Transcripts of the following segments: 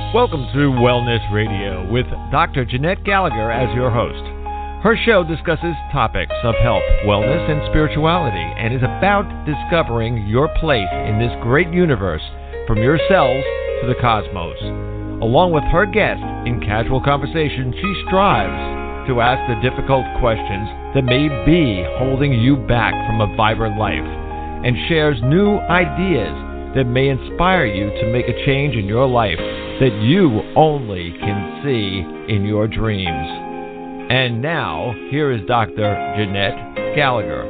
Welcome to Wellness Radio with Dr. Jeanette Gallagher as your host. Her show discusses topics of health, wellness, and spirituality, and is about discovering your place in this great universe from your cells to the cosmos. Along with her guest, in casual conversation, she strives to ask the difficult questions that may be holding you back from a vibrant life, and shares new ideas that may inspire you to make a change in your life that you only can see in your dreams. And now, here is Dr. Jeanette Gallagher.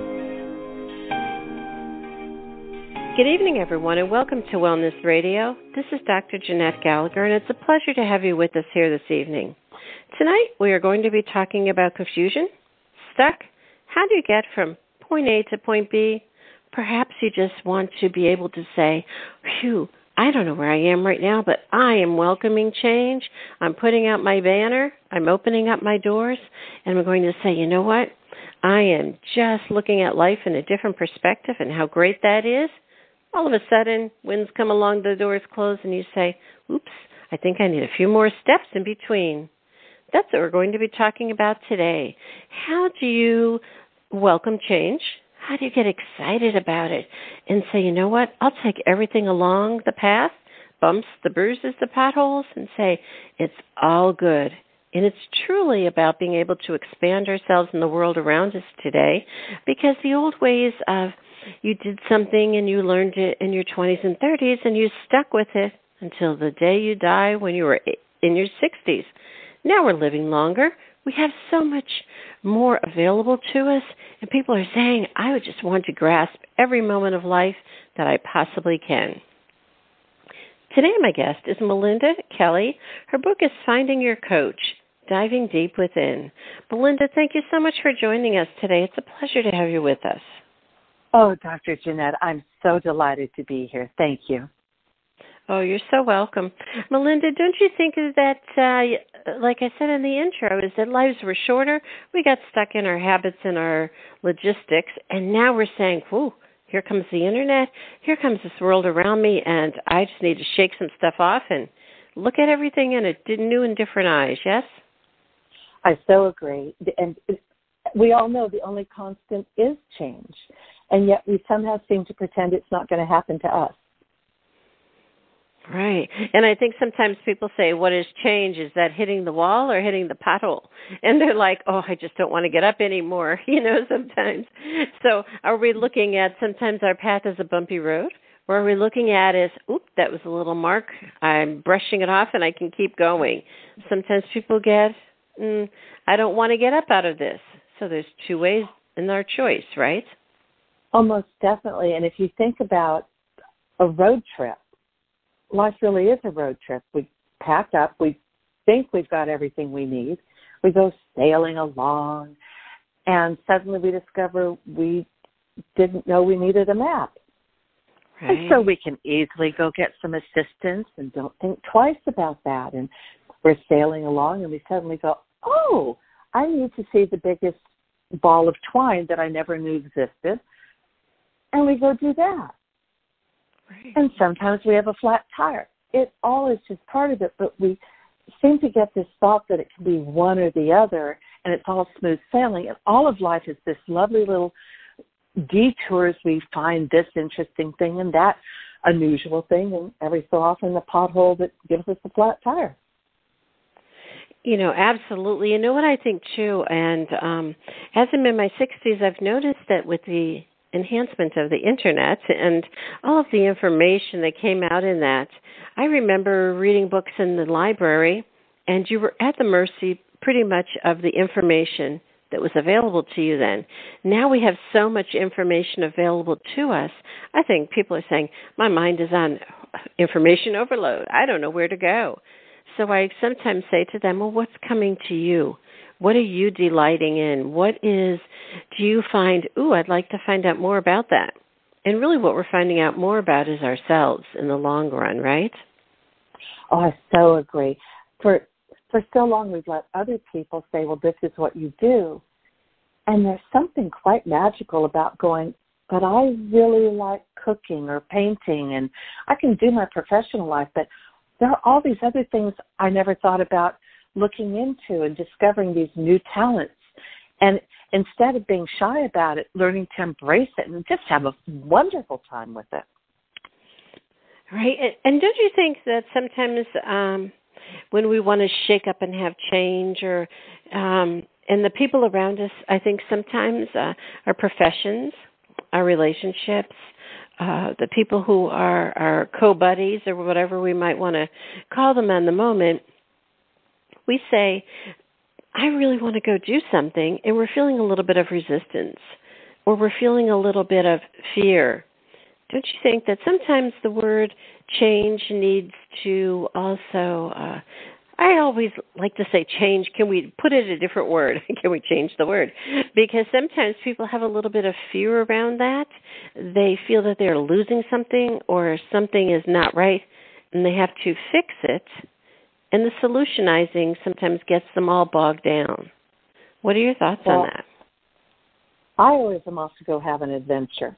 Good evening, everyone, and welcome to Wellness Radio. This is Dr. Jeanette Gallagher, and it's a pleasure to have you with us here this evening. Tonight, we are going to be talking about confusion, stuck. How do you get from point A to point B? Perhaps you just want to be able to say, phew, I don't know where I am right now, but I am welcoming change. I'm putting out my banner. I'm opening up my doors, and I'm going to say, you know what? I am just looking at life in a different perspective and how great that is. All of a sudden, winds come along, the doors close, and you say, oops, I think I need a few more steps in between. That's what we're going to be talking about today. How do you welcome change? How do you get excited about it and say, you know what, I'll take everything along the path, bumps, the bruises, the potholes, and say, it's all good. And it's truly about being able to expand ourselves in the world around us today, because the old ways of you did something and you learned it in your 20s and 30s and you stuck with it until the day you die when you were in your 60s. Now we're living longer. We have so much more available to us, and people are saying, I would just want to grasp every moment of life that I possibly can. Today, my guest is Melinda Kelly. Her book is Finding Your Coach, Diving Deep Within. Melinda, thank you so much for joining us today. It's a pleasure to have you with us. Oh, Dr. Jeanette, I'm so delighted to be here. Thank you. Oh, you're so welcome. Melinda, don't you think that, like I said in the intro, is that lives were shorter? We got stuck in our habits and our logistics, and now we're saying, whew, here comes the Internet, here comes this world around me, and I just need to shake some stuff off and look at everything in a new and different eyes, yes? I so agree. And we all know the only constant is change, and yet we somehow seem to pretend it's not going to happen to us. Right. And I think sometimes people say, what is change? Is that hitting the wall or hitting the pothole? And they're like, oh, I just don't want to get up anymore, sometimes. So are we looking at sometimes our path is a bumpy road? Or are we looking at it as, oop, that was a little mark. I'm brushing it off and I can keep going. Sometimes people get, I don't want to get up out of this. So there's two ways in our choice, right? Almost definitely. And if you think about a road trip, life really is a road trip. We pack up. We think we've got everything we need. We go sailing along, and suddenly we discover we didn't know we needed a map. Right. And so we can easily go get some assistance and don't think twice about that. And we're sailing along, and we suddenly go, oh, I need to see the biggest ball of twine that I never knew existed. And we go do that. Right. And sometimes we have a flat tire. It all is just part of it, but we seem to get this thought that it can be one or the other, and it's all smooth sailing. And all of life is this lovely little detours. We find this interesting thing and that unusual thing, and every so often the pothole that gives us a flat tire. Absolutely. You know what I think, too, and as I'm in my 60s, I've noticed that with the enhancement of the Internet and all of the information that came out in that. I remember reading books in the library, and you were at the mercy pretty much of the information that was available to you then. Now we have so much information available to us. I think people are saying, my mind is on information overload. I don't know where to go. So I sometimes say to them, well, what's coming to you? What are you delighting in? Do you find, I'd like to find out more about that? And really what we're finding out more about is ourselves in the long run, right? Oh, I so agree. For so long we've let other people say, well, this is what you do. And there's something quite magical about going, but I really like cooking or painting, and I can do my professional life, but there are all these other things I never thought about looking into and discovering these new talents. And instead of being shy about it, learning to embrace it and just have a wonderful time with it. Right. And don't you think that sometimes when we want to shake up and have change, or and the people around us, I think sometimes our professions, our relationships, the people who are our co-buddies or whatever we might want to call them on the moment, we say, I really want to go do something, and we're feeling a little bit of resistance, or we're feeling a little bit of fear. Don't you think that sometimes the word change needs to also, I always like to say change. Can we put it a different word? Can we change the word? Because sometimes people have a little bit of fear around that. They feel that they're losing something or something is not right, and they have to fix it. And the solutionizing sometimes gets them all bogged down. What are your thoughts on that? I always am off to go have an adventure.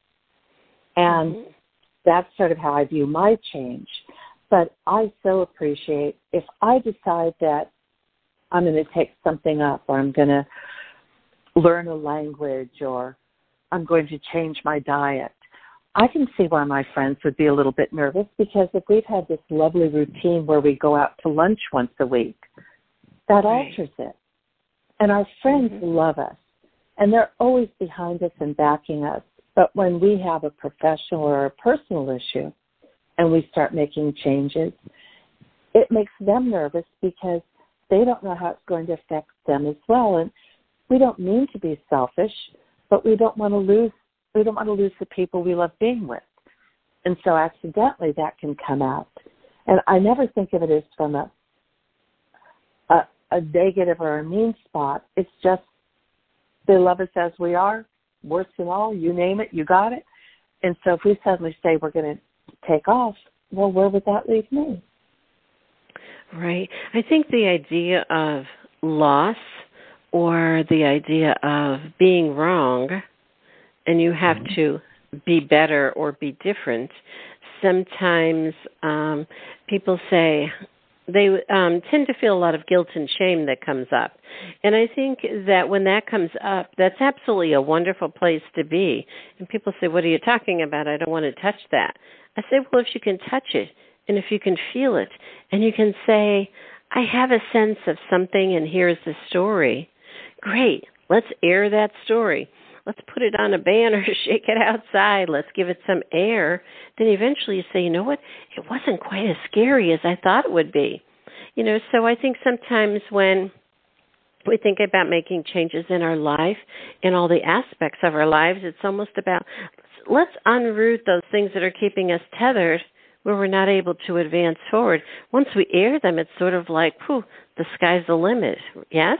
And that's sort of how I view my change. But I so appreciate if I decide that I'm going to take something up, or I'm going to learn a language, or I'm going to change my diet. I can see why my friends would be a little bit nervous, because if we've had this lovely routine where we go out to lunch once a week, that alters it. And our friends love us, and they're always behind us and backing us. But when we have a professional or a personal issue and we start making changes, it makes them nervous because they don't know how it's going to affect them as well. And we don't mean to be selfish, but we don't want to lose the people we love being with. And so accidentally that can come out. And I never think of it as from a negative or a mean spot. It's just they love us as we are, worse than all, you name it, you got it. And so if we suddenly say we're going to take off, well, where would that leave me? Right. I think the idea of loss, or the idea of being wrong, and you have to be better or be different, sometimes people say they tend to feel a lot of guilt and shame that comes up. And I think that when that comes up, that's absolutely a wonderful place to be. And people say, what are you talking about? I don't want to touch that. I say, well, if you can touch it, and if you can feel it, and you can say, I have a sense of something, and here's the story, great, let's air that story. Let's put it on a banner, shake it outside, let's give it some air. Then eventually you say, you know what, it wasn't quite as scary as I thought it would be. So I think sometimes when we think about making changes in our life, in all the aspects of our lives, it's almost about, let's unroot those things that are keeping us tethered where we're not able to advance forward. Once we air them, it's sort of like, the sky's the limit. Yes?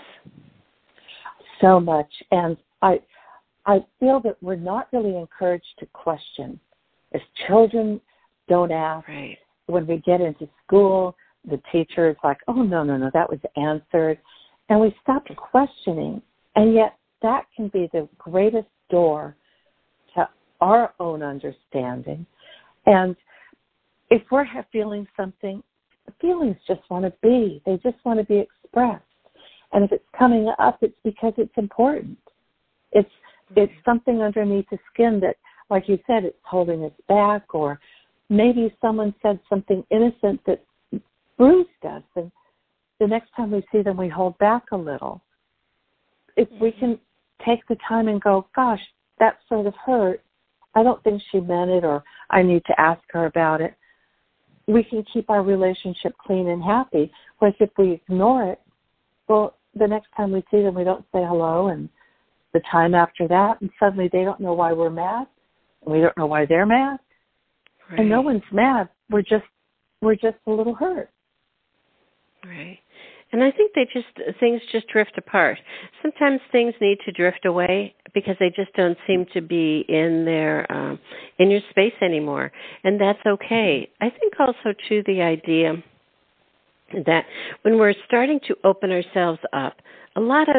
So much. And I feel that we're not really encouraged to question. As children don't ask, right. When we get into school, the teacher is like, oh, no, that was answered. And we stop questioning. And yet that can be the greatest door to our own understanding. And if we're feeling something, the feelings just want to be. They just want to be expressed. And if it's coming up, it's because it's important. It's something underneath the skin that, like you said, it's holding us back, or maybe someone said something innocent that bruised us, and the next time we see them, we hold back a little. If we can take the time and go, gosh, that sort of hurt, I don't think she meant it, or I need to ask her about it, we can keep our relationship clean and happy. Whereas if we ignore it, well, the next time we see them, we don't say hello, and the time after that, and suddenly they don't know why we're mad, and we don't know why they're mad, right. And no one's mad. We're just a little hurt. Right. And I think things just drift apart. Sometimes things need to drift away because they just don't seem to be in your space anymore, and that's okay. I think also too the idea that when we're starting to open ourselves up, a lot of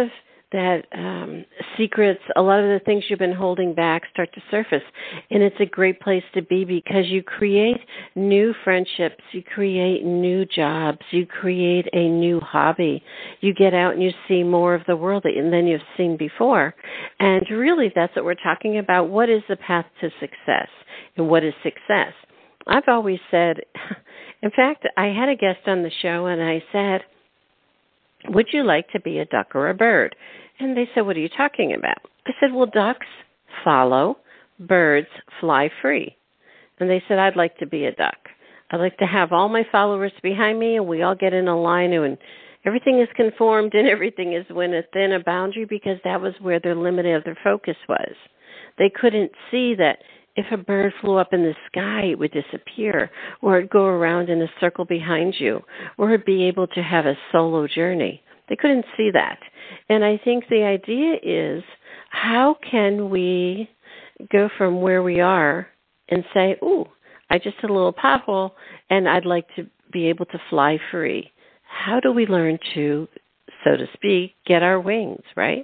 secrets, a lot of the things you've been holding back start to surface. And it's a great place to be because you create new friendships, you create new jobs, you create a new hobby. You get out and you see more of the world than you've seen before. And really, that's what we're talking about. What is the path to success? And what is success? I've always said, in fact, I had a guest on the show and I said, would you like to be a duck or a bird? And they said, what are you talking about? I said, well, ducks follow, birds fly free. And they said, I'd like to be a duck. I'd like to have all my followers behind me and we all get in a line and everything is conformed and everything is within a boundary because that was where their limit of their focus was. They couldn't see that if a bird flew up in the sky, it would disappear, or it'd go around in a circle behind you, or it'd be able to have a solo journey. They couldn't see that. And I think the idea is, how can we go from where we are and say, ooh, I just hit a little pothole, and I'd like to be able to fly free. How do we learn to, so to speak, get our wings, right?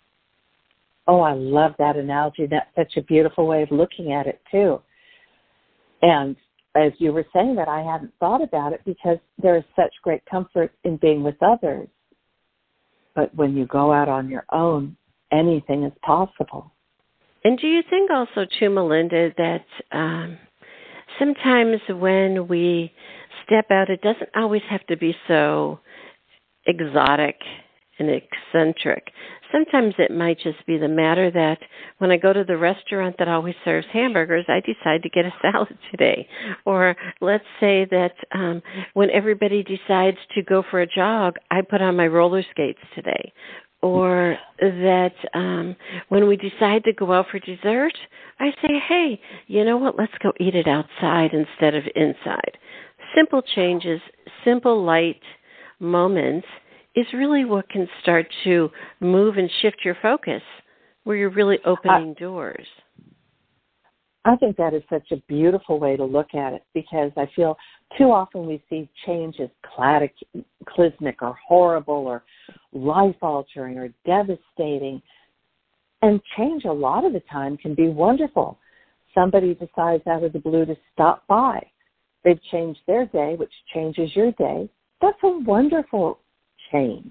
Oh, I love that analogy. That's such a beautiful way of looking at it, too. And as you were saying that, I hadn't thought about it because there is such great comfort in being with others. But when you go out on your own, anything is possible. And do you think also, too, Melinda, that sometimes when we step out, it doesn't always have to be so exotic and eccentric. Sometimes it might just be the matter that when I go to the restaurant that always serves hamburgers, I decide to get a salad today. Or let's say that when everybody decides to go for a jog, I put on my roller skates today. Or that when we decide to go out for dessert, I say, hey, you know what, let's go eat it outside instead of inside. Simple changes, simple light moments is really what can start to move and shift your focus, where you're really opening doors. I think that is such a beautiful way to look at it because I feel too often we see change as cataclysmic or horrible or life-altering or devastating. And change a lot of the time can be wonderful. Somebody decides out of the blue to stop by. They've changed their day, which changes your day. That's a wonderful change.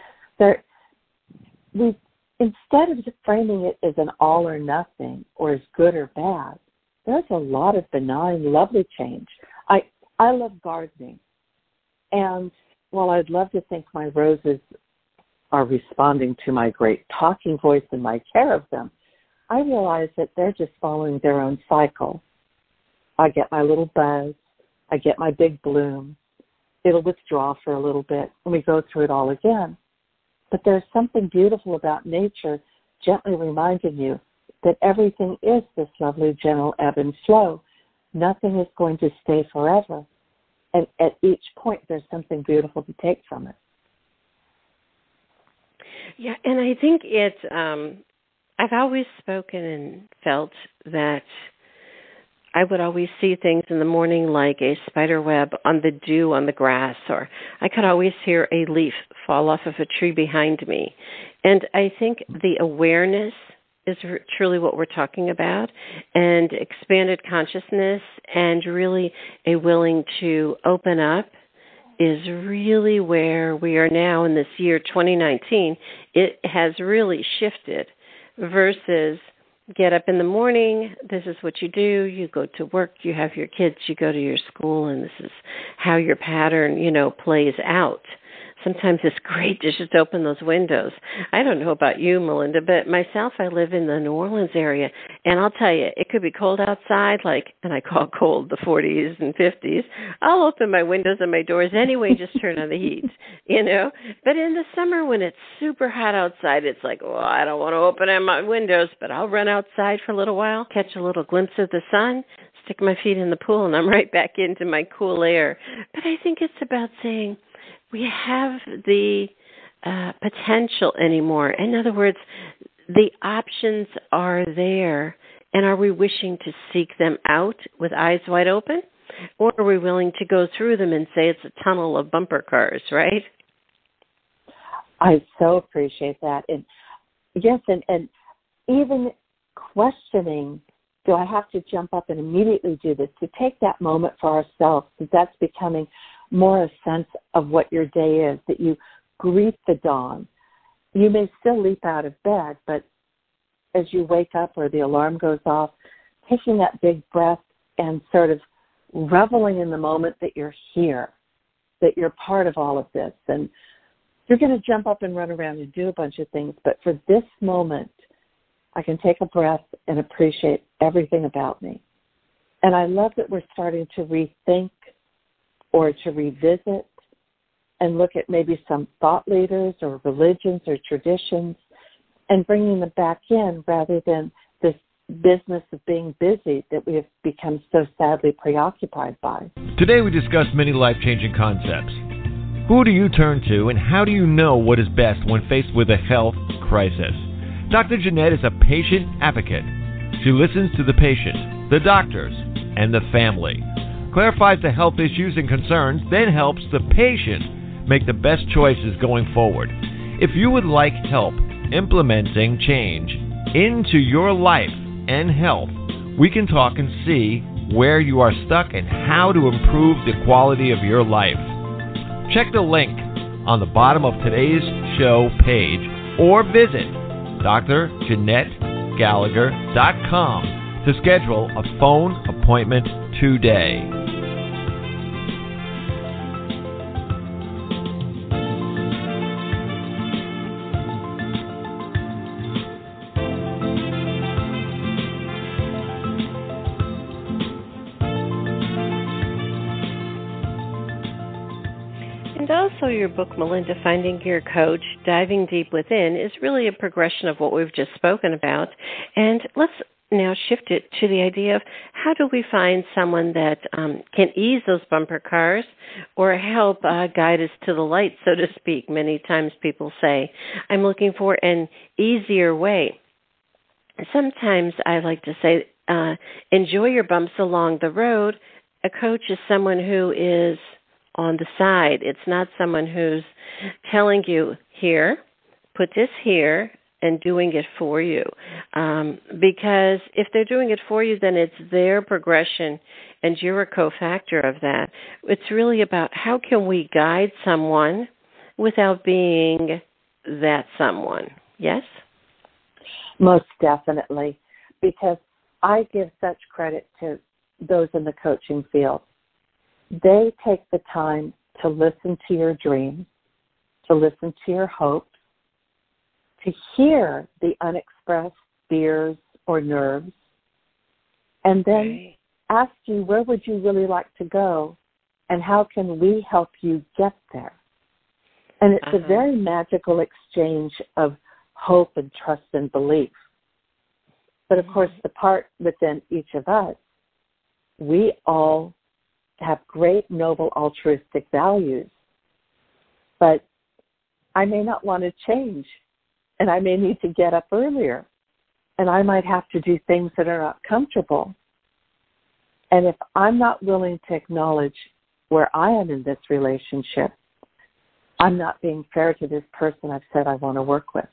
Instead of framing it as an all or nothing or as good or bad, there's a lot of benign, lovely change. I love gardening. And while I'd love to think my roses are responding to my great talking voice and my care of them, I realize that they're just following their own cycle. I get my little buzz. I get my big bloom. It'll withdraw for a little bit, and we go through it all again. But there's something beautiful about nature gently reminding you that everything is this lovely, gentle ebb and flow. Nothing is going to stay forever. And at each point, there's something beautiful to take from it. Yeah, and I think I've always spoken and felt that I would always see things in the morning like a spider web on the dew on the grass, or I could always hear a leaf fall off of a tree behind me. And I think the awareness is truly what we're talking about, and expanded consciousness and really a willing to open up is really where we are now in this year 2019. It has really shifted versus get up in the morning, this is what you do, you go to work, you have your kids, you go to your school, and this is how your pattern, plays out. Sometimes it's great to just open those windows. I don't know about you, Melinda, but myself, I live in the New Orleans area, and I'll tell you, it could be cold outside, and I call cold the 40s and 50s. I'll open my windows and my doors anyway, just turn on the heat, But in the summer when it's super hot outside, it's like, I don't want to open my windows, but I'll run outside for a little while, catch a little glimpse of the sun, stick my feet in the pool, and I'm right back into my cool air. But I think it's about saying, we have the potential anymore. In other words, the options are there, and are we wishing to seek them out with eyes wide open, or are we willing to go through them and say it's a tunnel of bumper cars, right? I so appreciate that. And Yes, and even questioning, do I have to jump up and immediately do this? To take that moment for ourselves, because that's becoming more a sense of what your day is, that you greet the dawn. You may still leap out of bed, but as you wake up or the alarm goes off, taking that big breath and sort of reveling in the moment that you're here, that you're part of all of this. And you're going to jump up and run around and do a bunch of things, but for this moment, I can take a breath and appreciate everything about me. And I love that we're starting to rethink or to revisit and look at maybe some thought leaders or religions or traditions and bringing them back in rather than this business of being busy that we have become so sadly preoccupied by. Today we discuss many life-changing concepts. Who do you turn to, and how do you know what is best when faced with a health crisis? Dr. Jeanette is a patient advocate. She listens to the patient, the doctors, and the family, clarifies the health issues and concerns, then helps the patient make the best choices going forward. If you would like help implementing change into your life and health, we can talk and see where you are stuck and how to improve the quality of your life. Check the link on the bottom of today's show page or visit drjeanettegallagher.com to schedule a phone appointment today. And also your book, Melinda, Finding Your Coach, Diving Deep Within, is really a progression of what we've just spoken about. And let's now shift it to the idea of how do we find someone that can ease those bumper cars or help guide us to the light, so to speak. Many times people say, I'm looking for an easier way. Sometimes I like to say, enjoy your bumps along the road. A coach is someone who is on the side. It's not someone who's telling you, here, put this here, and doing it for you. Because if they're doing it for you, then it's their progression, and you're a cofactor of that. It's really about how can we guide someone without being that someone. Yes? Most definitely, because I give such credit to those in the coaching field. They take the time to listen to your dreams, to listen to your hopes, to hear the unexpressed fears or nerves, and then ask you, where would you really like to go, and how can we help you get there? And it's a very magical exchange of hope and trust and belief. But of course, the part within each of us, we all have great, noble, altruistic values. But I may not want to change, and I may need to get up earlier, and I might have to do things that are not comfortable. And if I'm not willing to acknowledge where I am in this relationship, I'm not being fair to this person I've said I want to work with.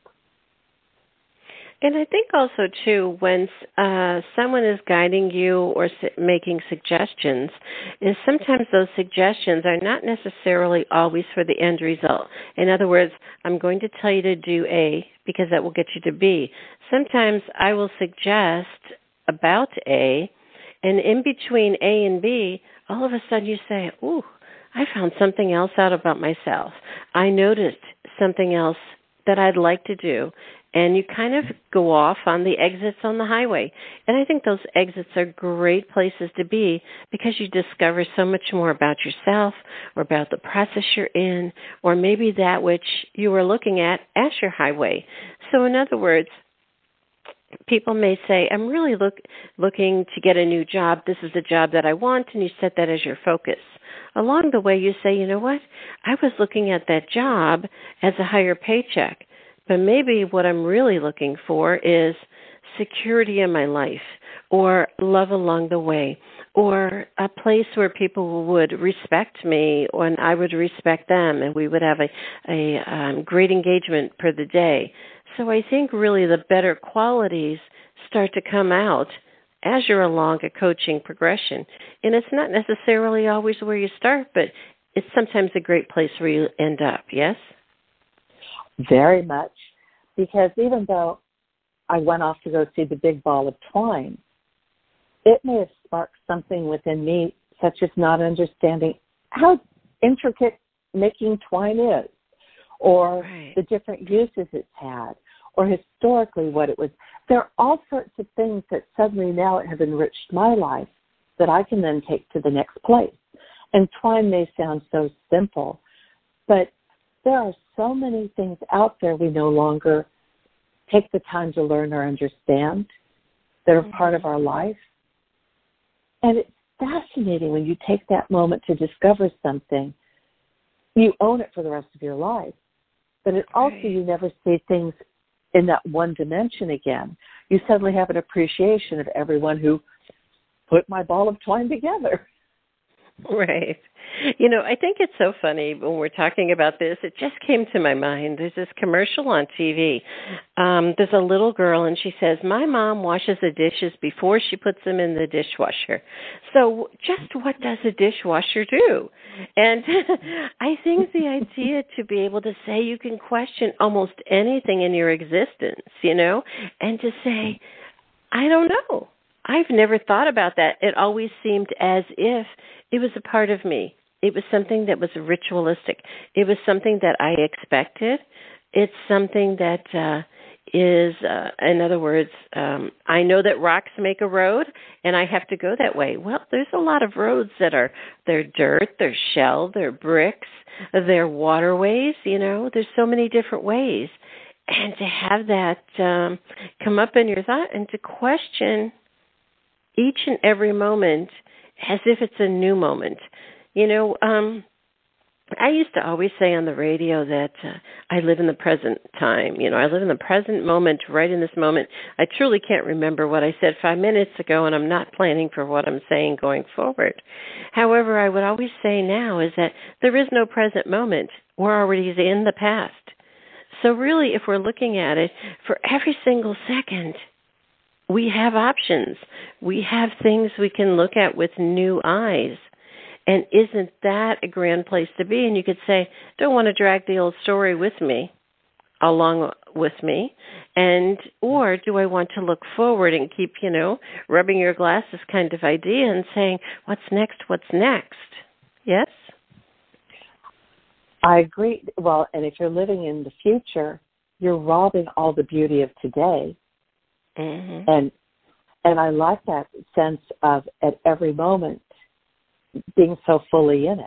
And I think also, too, when someone is guiding you or making suggestions, is sometimes those suggestions are not necessarily always for the end result. In other words, I'm going to tell you to do A because that will get you to B. Sometimes I will suggest about A, and in between A and B, all of a sudden you say, ooh, I found something else out about myself. I noticed something else that I'd like to do. And you kind of go off on the exits on the highway. And I think those exits are great places to be because you discover so much more about yourself or about the process you're in, or maybe that which you were looking at as your highway. So in other words, people may say, I'm really looking to get a new job. This is the job that I want, and you set that as your focus. Along the way, you say, you know what? I was looking at that job as a higher paycheck. But maybe what I'm really looking for is security in my life, or love along the way, or a place where people would respect me and I would respect them, and we would have a great engagement per the day. So I think really the better qualities start to come out as you're along a coaching progression. And it's not necessarily always where you start, but it's sometimes a great place where you end up, yes? Very much. Because even though I went off to go see the big ball of twine, it may have sparked something within me, such as not understanding how intricate making twine is, or the different uses it's had, or historically what it was. There are all sorts of things that suddenly now have enriched my life that I can then take to the next place. And twine may sound so simple, but there are so many things out there we no longer take the time to learn or understand that are part of our life. And it's fascinating when you take that moment to discover something. You own it for the rest of your life. But it also, you never see things in that one dimension again. You suddenly have an appreciation of everyone who put my ball of twine together. Right. You know, I think it's so funny when we're talking about this. It just came to my mind. There's this commercial on TV. There's a little girl, and she says, my mom washes the dishes before she puts them in the dishwasher. So just what does a dishwasher do? And I think the idea to be able to say you can question almost anything in your existence, you know, and to say, I don't know. I've never thought about that. It always seemed as if it was a part of me. It was something that was ritualistic. It was something that I expected. It's something that is, in other words, I know that rocks make a road, and I have to go that way. Well, there's a lot of roads that they're dirt, they're shell, they're bricks, they're waterways, you know. There's so many different ways. And to have that come up in your thought and to question each and every moment as if it's a new moment. You know, I used to always say on the radio that I live in the present time. You know, I live in the present moment, right in this moment. I truly can't remember what I said 5 minutes ago, and I'm not planning for what I'm saying going forward. However, I would always say now is that there is no present moment. We're already in the past. So really, if we're looking at it, for every single second, we have options. We have things we can look at with new eyes. And isn't that a grand place to be? And you could say, don't want to drag the old story with me, along with me, and or do I want to look forward and keep, you know, rubbing your glasses kind of idea and saying, what's next, what's next? Yes? I agree. Well, and if you're living in the future, you're robbing all the beauty of today. Mm-hmm. And I like that sense of at every moment being so fully in it.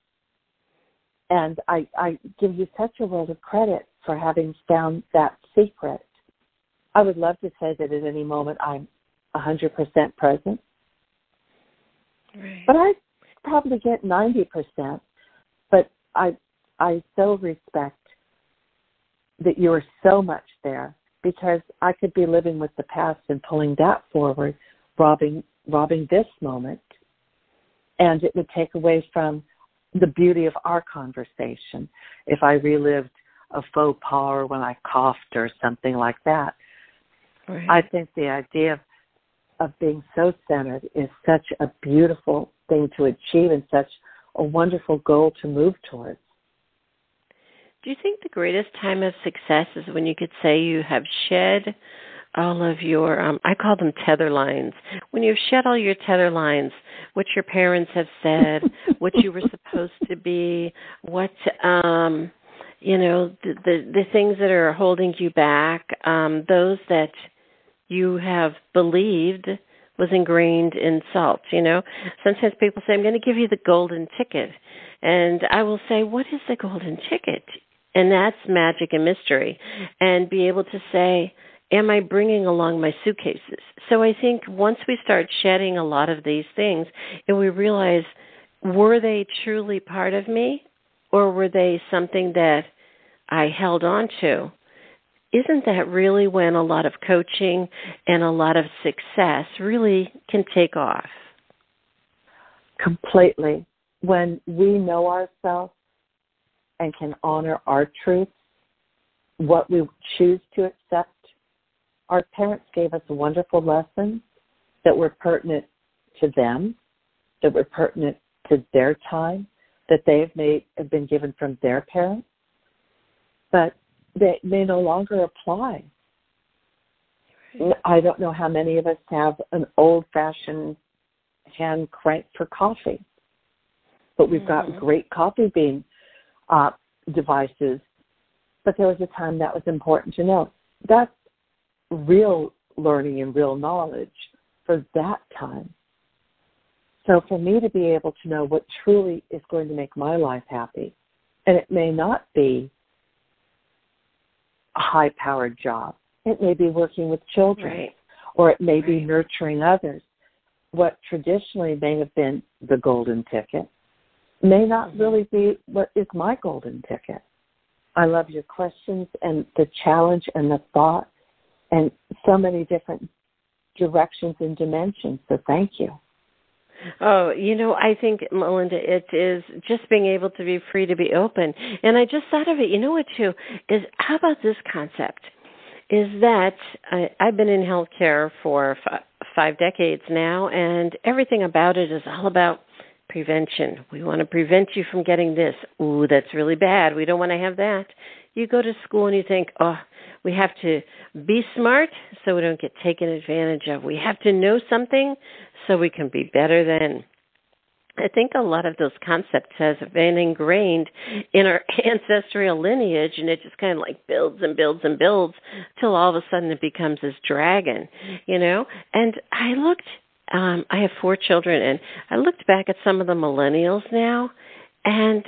And I give you such a world of credit for having found that secret. I would love to say that at any moment I'm 100% present. Right. But I probably get 90%. But I so respect that you are so much there, because I could be living with the past and pulling that forward, robbing this moment, and it would take away from the beauty of our conversation if I relived a faux pas or when I coughed or something like that. Right. I think the idea of being so centered is such a beautiful thing to achieve and such a wonderful goal to move towards. Do you think the greatest time of success is when you could say you have shed all of your, I call them tether lines, when you've shed all your tether lines, what your parents have said, what you were supposed to be, what, you know, the things that are holding you back, those that you have believed was ingrained in salt, you know. Sometimes people say, I'm going to give you the golden ticket. And I will say, what is the golden ticket? And that's magic and mystery. And be able to say, am I bringing along my suitcases? So I think once we start shedding a lot of these things and we realize, were they truly part of me, or were they something that I held on to? Isn't that really when a lot of coaching and a lot of success really can take off? Completely. When we know ourselves and can honor our truths, what we choose to accept. Our parents gave us wonderful lessons that were pertinent to them, that were pertinent to their time, that have been given from their parents, but they may no longer apply. I don't know how many of us have an old-fashioned hand crank for coffee, but we've got great coffee bean devices. But there was a time that was important to know. That's real learning and real knowledge for that time. So for me to be able to know what truly is going to make my life happy, and it may not be a high-powered job. It may be working with children, or it may be nurturing others. What traditionally may have been the golden ticket may not really be what is my golden ticket. I love your questions and the challenge and the thought and so many different directions and dimensions. So thank you. Oh, I think, Melinda, it is just being able to be free to be open. And I just thought of it, what, too, is how about this concept? Is that I've been in healthcare for 5 decades now, and everything about it is all about prevention. We want to prevent you from getting this. Ooh, that's really bad. We don't want to have that. You go to school and you think, we have to be smart so we don't get taken advantage of. We have to know something so we can be better than. I think a lot of those concepts have been ingrained in our ancestral lineage, and it just kind of like builds and builds and builds till all of a sudden it becomes this dragon, And I looked, I have 4 children, and I looked back at some of the millennials now, and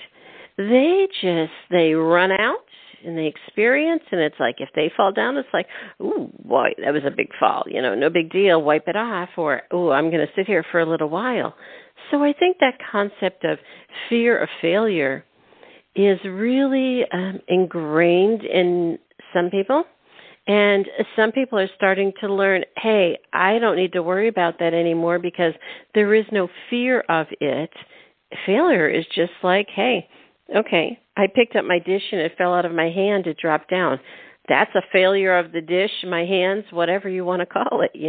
they run out and they experience, and it's like if they fall down, it's like, ooh, boy, that was a big fall, no big deal, wipe it off, or, ooh, I'm going to sit here for a little while. So I think that concept of fear of failure is really ingrained in some people. And some people are starting to learn, hey, I don't need to worry about that anymore because there is no fear of it. Failure is just like, hey, okay, I picked up my dish and it fell out of my hand, it dropped down. That's a failure of the dish, my hands, whatever you want to call it,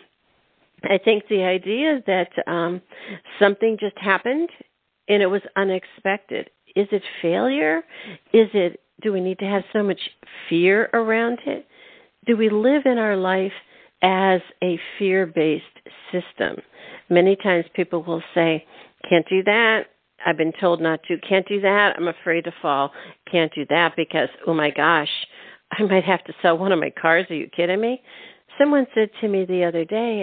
I think the idea that something just happened and it was unexpected. Is it failure? Do we need to have so much fear around it? Do we live in our life as a fear-based system? Many times people will say, can't do that. I've been told not to. Can't do that. I'm afraid to fall. Can't do that because, oh my gosh, I might have to sell one of my cars. Are you kidding me? Someone said to me the other day,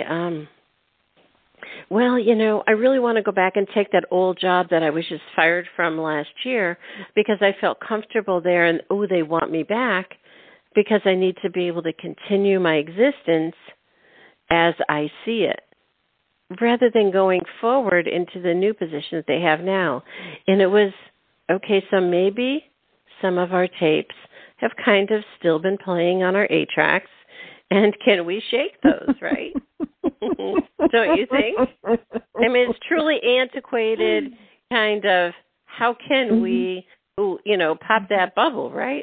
well, I really want to go back and take that old job that I was just fired from last year because I felt comfortable there and, they want me back because I need to be able to continue my existence as I see it rather than going forward into the new positions they have now. And it was, okay, so maybe some of our tapes have kind of still been playing on our 8-tracks, and can we shake those, right? Don't you think? I mean, it's truly antiquated kind of, how can we, pop that bubble, right?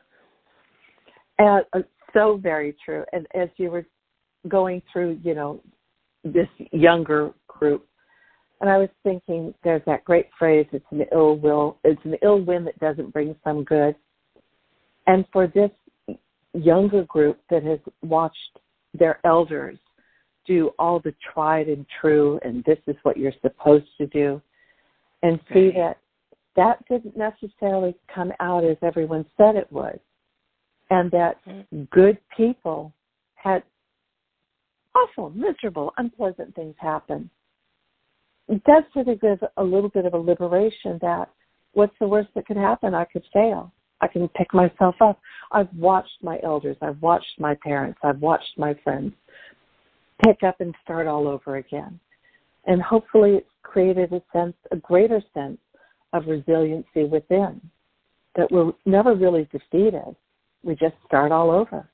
So very true. And as you were going through, this younger group, and I was thinking there's that great phrase, it's an ill wind that doesn't bring some good. And for this younger group that has watched their elders do all the tried and true, and this is what you're supposed to do, and see that didn't necessarily come out as everyone said it would, and that good people had awful, miserable, unpleasant things happen. That's sort of gives a little bit of a liberation that what's the worst that could happen? I could fail. I can pick myself up. I've watched my elders. I've watched my parents. I've watched my friends pick up and start all over again. And hopefully it's created a greater sense of resiliency within, that we're never really defeated. We just start all over.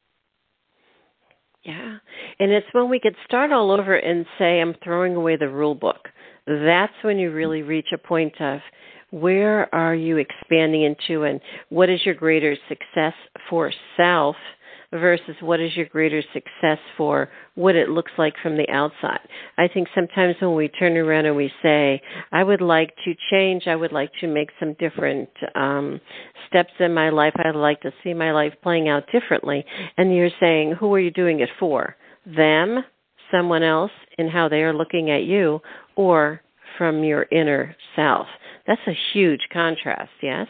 Yeah. And it's when we could start all over and say, I'm throwing away the rule book. That's when you really reach a point of, Where are you expanding into, and what is your greater success for self versus what is your greater success for what it looks like from the outside? I think sometimes when we turn around and we say, I would like to change, I would like to make some different steps in my life, I'd like to see my life playing out differently, and you're saying, who are you doing it for? Them, someone else, and how they are looking at you, or from your inner self? That's a huge contrast, yes?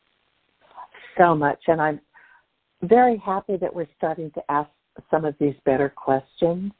So much, and I'm very happy that we're starting to ask some of these better questions.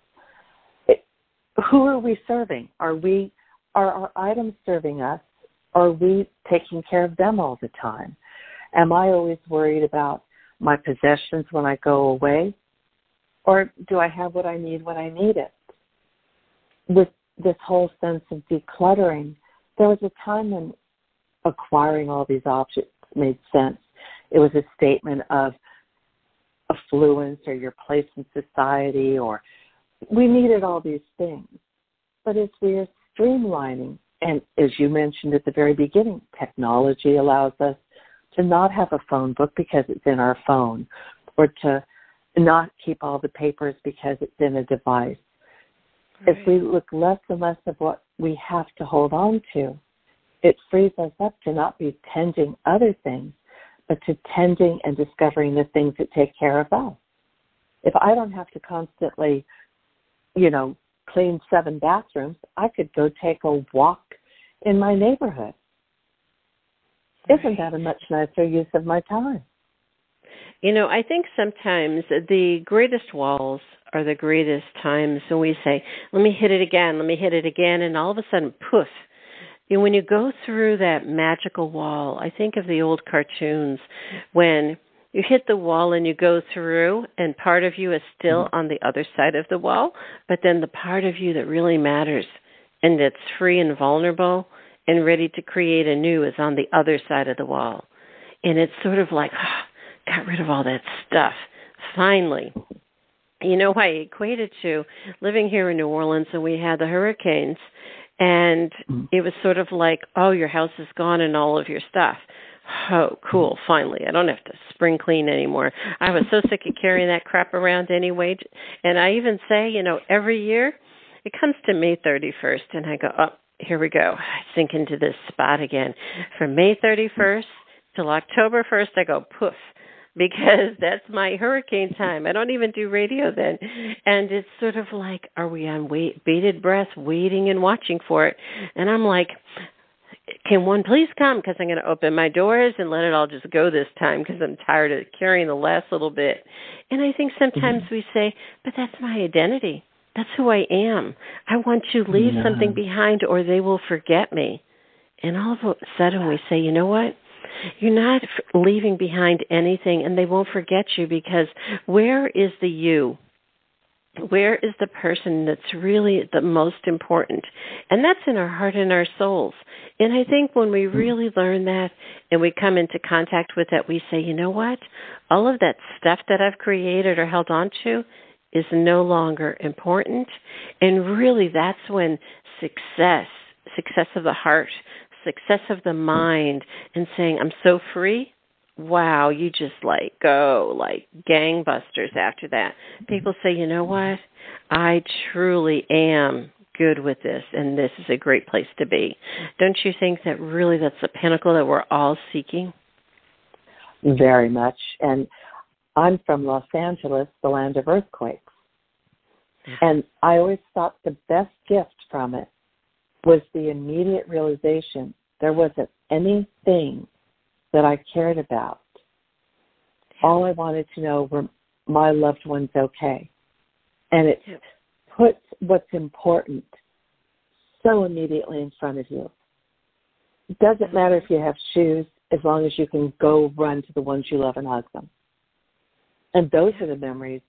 Who are we serving? Are our items serving us? Are we taking care of them all the time? Am I always worried about my possessions when I go away? Or do I have what I need when I need it? With this whole sense of decluttering, there was a time when acquiring all these objects made sense. It was a statement of affluence or your place in society, or we needed all these things. But as we are streamlining, and as you mentioned at the very beginning, technology allows us to not have a phone book because it's in our phone, or to not keep all the papers because it's in a device. Right. If we look less and less of what we have to hold on to, it frees us up to not be tending other things, but to tending and discovering the things that take care of us. If I don't have to constantly, clean 7 bathrooms, I could go take a walk in my neighborhood. Right. Isn't that a much nicer use of my time? I think sometimes the greatest walls are the greatest times when we say, let me hit it again, and all of a sudden, poof. When you go through that magical wall, I think of the old cartoons when you hit the wall and you go through, and part of you is still on the other side of the wall, but then the part of you that really matters and that's free and vulnerable and ready to create anew is on the other side of the wall. And it's sort of like, got rid of all that stuff, finally. I equate it to living here in New Orleans, and we had the hurricanes, and it was sort of like, oh, your house is gone and all of your stuff. Oh, cool, finally. I don't have to spring clean anymore. I was so sick of carrying that crap around anyway. And I even say, every year it comes to May 31st, and I go, oh, here we go. I sink into this spot again. From May 31st till October 1st, I go, poof, because that's my hurricane time. I don't even do radio then. And it's sort of like, are we on bated breath, waiting and watching for it? And I'm like, can one please come? Because I'm going to open my doors and let it all just go this time because I'm tired of carrying the last little bit. And I think sometimes we say, but that's my identity. That's who I am. I want to leave something behind or they will forget me. And all of a sudden we say, you know what? You're not leaving behind anything, and they won't forget you, because where is the you? Where is the person that's really the most important? And that's in our heart and our souls. And I think when we really learn that and we come into contact with that, we say, you know what? All of that stuff that I've created or held on to is no longer important. And really that's when success of the heart, success of the mind, and saying, I'm so free. Wow, you just go like gangbusters after that. People say, you know what? I truly am good with this, and this is a great place to be. Don't you think that really that's the pinnacle that we're all seeking? Very much. And I'm from Los Angeles, the land of earthquakes. And I always thought the best gift from it was the immediate realization there wasn't anything that I cared about. All I wanted to know were my loved ones okay. And it puts what's important so immediately in front of you. It doesn't matter if you have shoes, as long as you can go run to the ones you love and hug them. And those are the memories.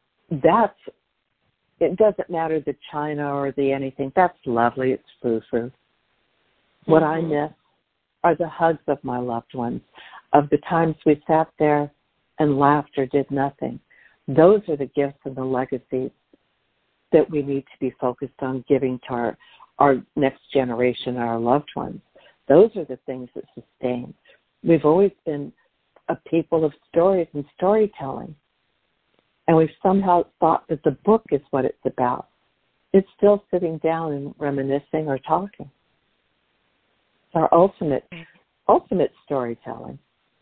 It doesn't matter the china or the anything. That's lovely. It's frou-frou. What I miss are the hugs of my loved ones, of the times we sat there and laughed or did nothing. Those are the gifts and the legacies that we need to be focused on giving to our next generation, our loved ones. Those are the things that sustain. We've always been a people of stories and storytelling. And we've somehow thought that the book is what it's about. It's still sitting down and reminiscing or talking. It's our ultimate storytelling.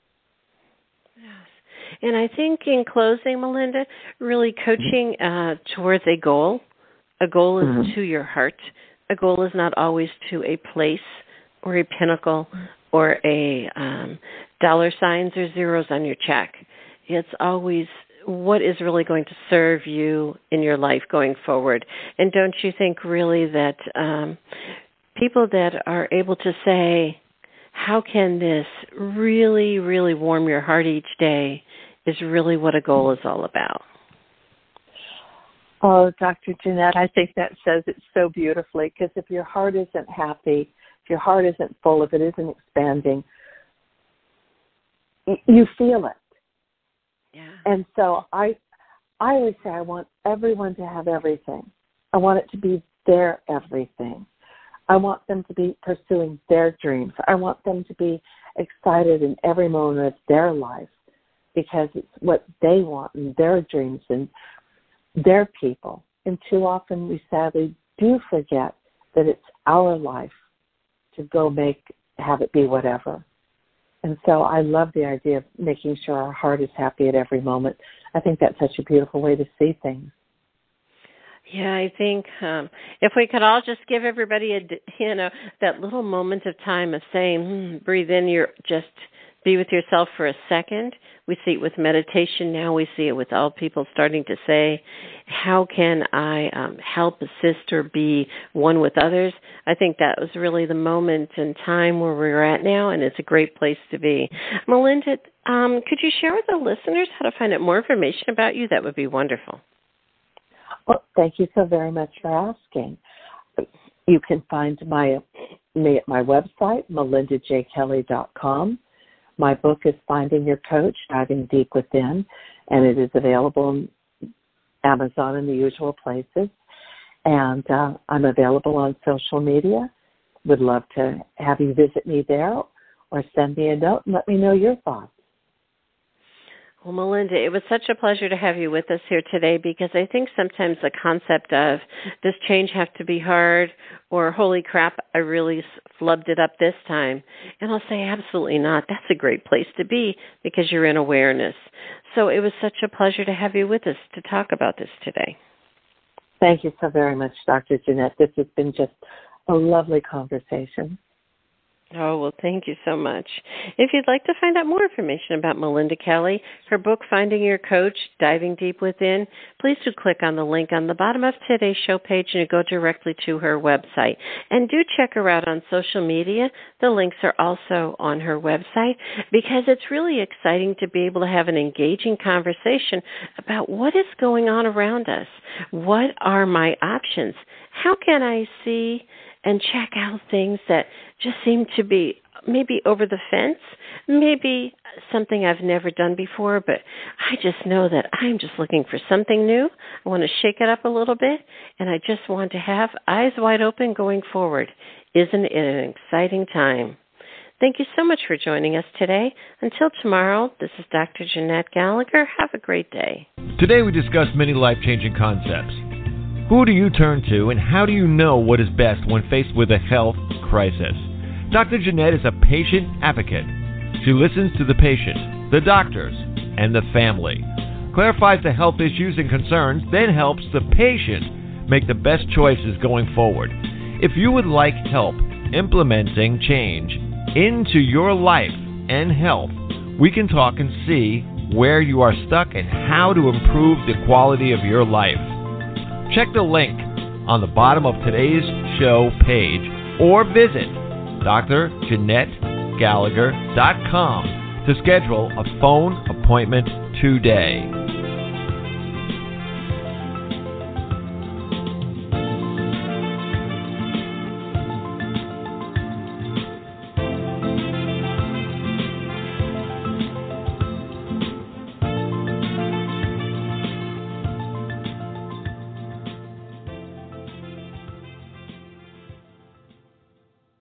Yes. And I think in closing, Melinda, really coaching towards a goal. A goal is to your heart. A goal is not always to a place or a pinnacle or a dollar signs or zeros on your check. It's always what is really going to serve you in your life going forward. And don't you think really that people that are able to say, how can this really, really warm your heart each day is really what a goal is all about. Oh, Dr. Jeanette, I think that says it so beautifully, because if your heart isn't happy, if your heart isn't full, if it isn't expanding, you feel it. Yeah. And so I always say I want everyone to have everything. I want it to be their everything. I want them to be pursuing their dreams. I want them to be excited in every moment of their life because it's what they want and their dreams and their people. And too often we sadly do forget that it's our life to go have it be whatever. And so I love the idea of making sure our heart is happy at every moment. I think that's such a beautiful way to see things. Yeah, I think if we could all just give everybody that little moment of time of saying, breathe in, just be with yourself for a second. We see it with meditation now. We see it with all people starting to say, how can I help, assist, or be one with others? I think that was really the moment in time where we're at now, and it's a great place to be. Melinda, could you share with the listeners how to find out more information about you? That would be wonderful. Well, thank you so very much for asking. You can find me at my website, melindajkelly.com. My book is Finding Your Coach, Diving Deep Within, and it is available on Amazon and the usual places. And I'm available on social media. Would love to have you visit me there or send me a note and let me know your thoughts. Well, Melinda, it was such a pleasure to have you with us here today because I think sometimes the concept of does change have to be hard or holy crap, I really flubbed it up this time. And I'll say absolutely not. That's a great place to be because you're in awareness. So it was such a pleasure to have you with us to talk about this today. Thank you so very much, Dr. Jeanette. This has been just a lovely conversation. Oh, well, thank you so much. If you'd like to find out more information about Melinda Kelly, her book, Finding Your Coach, Diving Deep Within, please do click on the link on the bottom of today's show page and go directly to her website. And do check her out on social media. The links are also on her website because it's really exciting to be able to have an engaging conversation about what is going on around us. What are my options? How can I see and check out things that just seem to be maybe over the fence, maybe something I've never done before, but I just know that I'm just looking for something new. I want to shake it up a little bit, and I just want to have eyes wide open going forward. Isn't it an exciting time? Thank you so much for joining us today. Until tomorrow, this is Dr. Jeanette Gallagher. Have a great day. Today we discussed many life-changing concepts. Who do you turn to, and how do you know what is best when faced with a health crisis? Dr. Jeanette is a patient advocate. She listens to the patient, the doctors, and the family, clarifies the health issues and concerns, then helps the patient make the best choices going forward. If you would like help implementing change into your life and health, we can talk and see where you are stuck and how to improve the quality of your life. Check the link on the bottom of today's show page or visit drjeanettegallagher.com to schedule a phone appointment today.